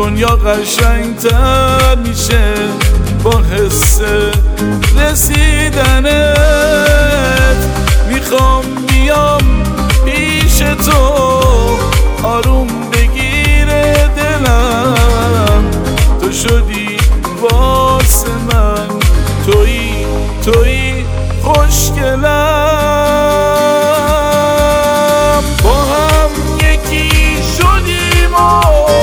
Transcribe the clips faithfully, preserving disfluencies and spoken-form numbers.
دنیا قشنگتر میشه با حس رسیدنت. میخوام بیام پیش تو، آروم بگیره دلم. تو شدی واسه من، تویی تویی خوشگلم. با هم یکی شدیم و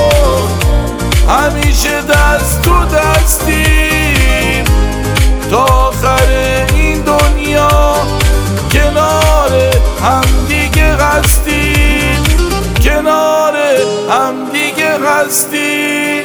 همیشه دست تو دستیم تا آخر این دنیا. کنار هم دیگه هستیم، کنار هم دیگه هستیم.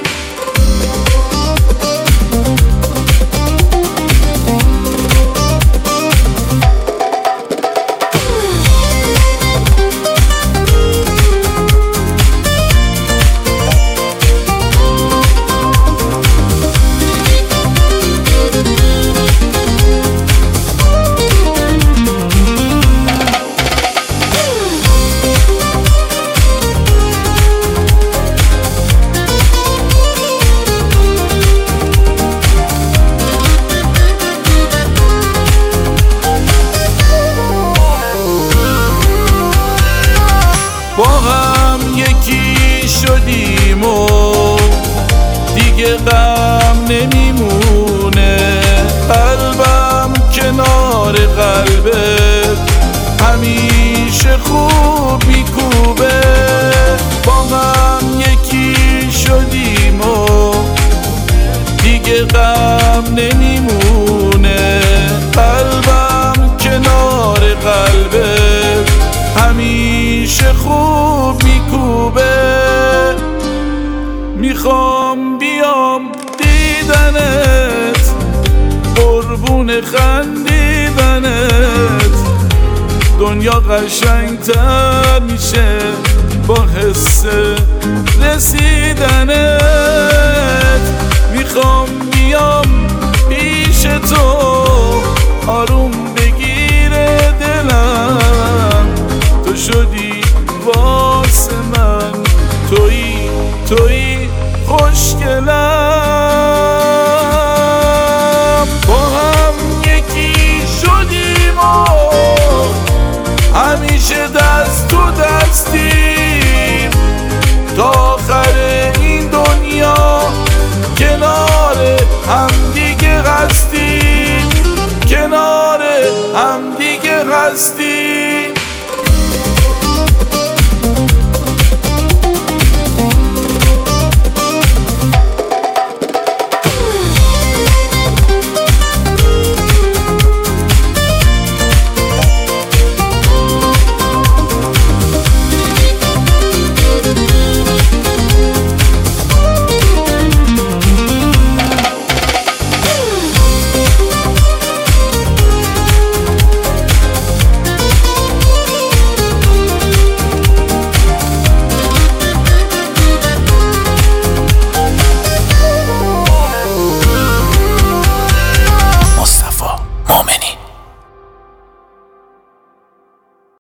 با هم یکی شدیم و دیگه غم نمیمونه. قلبم کنار قلبت همیشه خوب میکوبه. با هم یکی شدیم و دیگه غم نمیمونه. قلبم کنار قلبت همیشه خوب میکوبه. میخوام بیام دیدنت، قربون خندیدنت. دنیا قشنگتر میشه با حس رسیدنت. میخوام بیام پیش تو، آروم بگیره دلم. تو شدی واسه من، تویی تویی خوشگلم. با هم یکی شدیم و همیشه دست تو دستیم تا آخر این دنیا. کنار هم دیگه هستیم، کنار هم دیگه هستیم.